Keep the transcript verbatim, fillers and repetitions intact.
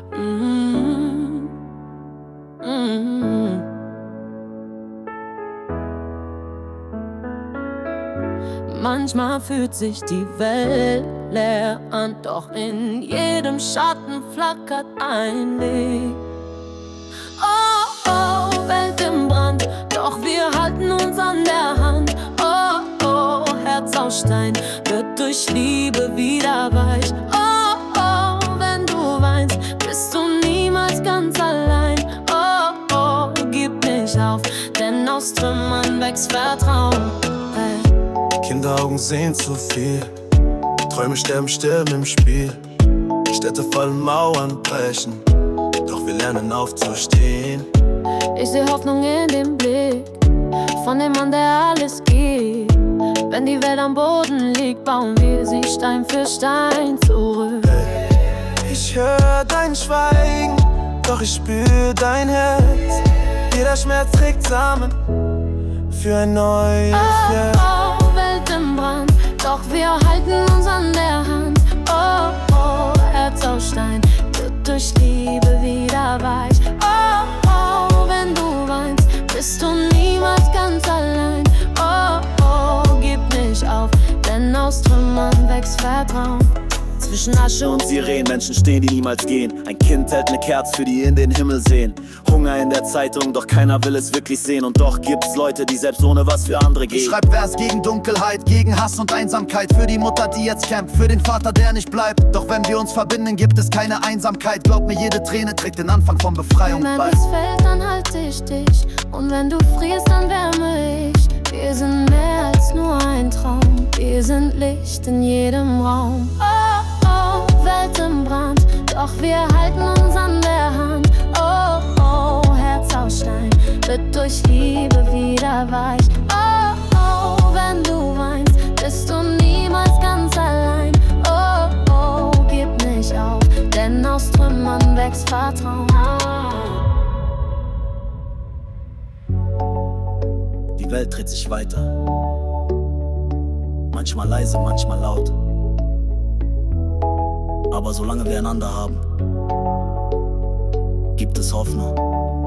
Mm, mm. Manchmal fühlt sich die Welt leer an, doch in jedem Schatten flackert ein Licht. Oh, oh, Welt im Brand, doch wir halten uns an der Hand. Oh, oh, Herz aus Stein wird durch Liebe wieder weich. Oh, oh, wenn du weinst, bist du niemals ganz allein. Oh, oh, gib nicht auf, denn aus Trümmern wächst Vertrauen. Hey. Kinderaugen sehen zu viel, Träume sterben still im Spiel. Städte fallen, Mauern brechen, doch wir lernen aufzustehen. Ich seh Hoffnung in dem Blick von dem Mann, der alles gibt. Wenn die Welt am Boden liegt, bauen wir sie Stein für Stein zurück. Hey. Ich hör dein Schweigen, doch ich spür dein Herz. Jeder Schmerz trägt Samen für ein neues oh, Jahr. Oh, Welt im Brand, doch wir halten uns an der Hand. Oh, oh, Herz aus Stein wird durch Liebe wieder weich. Oh, oh, wenn du weinst, bist du niemals ganz allein. Oh, oh, gib nicht auf, denn aus Trümmern wächst Vertrauen. Zwischen Asche und Sirenen, Menschen stehen, die niemals gehen. Ein Kind hält ne Kerze, für die in den Himmel sehen. Hunger in der Zeitung, doch keiner will es wirklich sehen. Und doch gibt's Leute, die selbst ohne was für andere gehen. Ich schreib Vers gegen Dunkelheit, gegen Hass und Einsamkeit. Für die Mutter, die jetzt kämpft, für den Vater, der nicht bleibt. Doch wenn wir uns verbinden, gibt es keine Einsamkeit. Glaub mir, jede Träne trägt den Anfang von Befreiung bei. Wenn es fällt, dann halte ich dich. Und wenn du frierst, dann wärme ich. Wir sind mehr als nur ein Traum. Wir sind Licht in jedem Raum. Oh, oh, Welt im Brand, doch wir halten uns an der Hand. Oh, oh, Herz aus Stein wird durch Liebe wieder weich. Oh, oh, wenn du weinst, bist du niemals ganz allein. Oh, oh, gib nicht auf, denn aus Trümmern wächst Vertrauen. Die Welt dreht sich weiter. Manchmal leise, manchmal laut. Aber solange wir einander haben, gibt es Hoffnung.